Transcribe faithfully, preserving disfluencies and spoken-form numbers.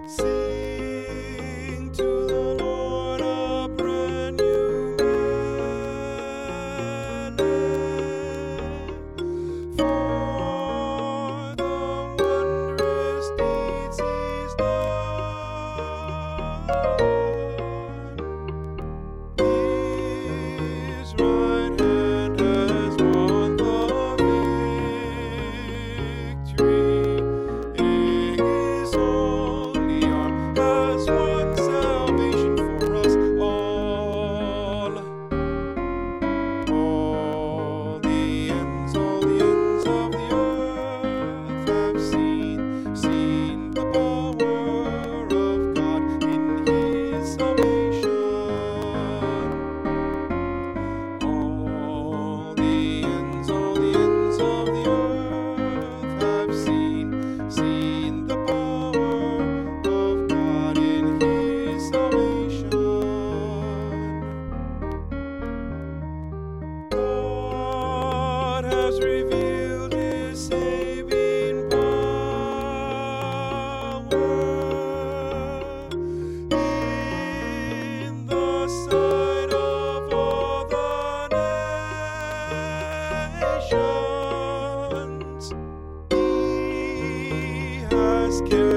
Sing to the Lord a brand new melody, for the wondrous deeds He's done. His right hand has won the victory. His holy arm has won salvation for us all. All the ends, all the ends of the earth have seen, seen the power of God in His salvation. All the ends, all the ends of the earth have seen, seen the power of God in His salvation. God has revealed His saving power in the sight of all the nations. He has carried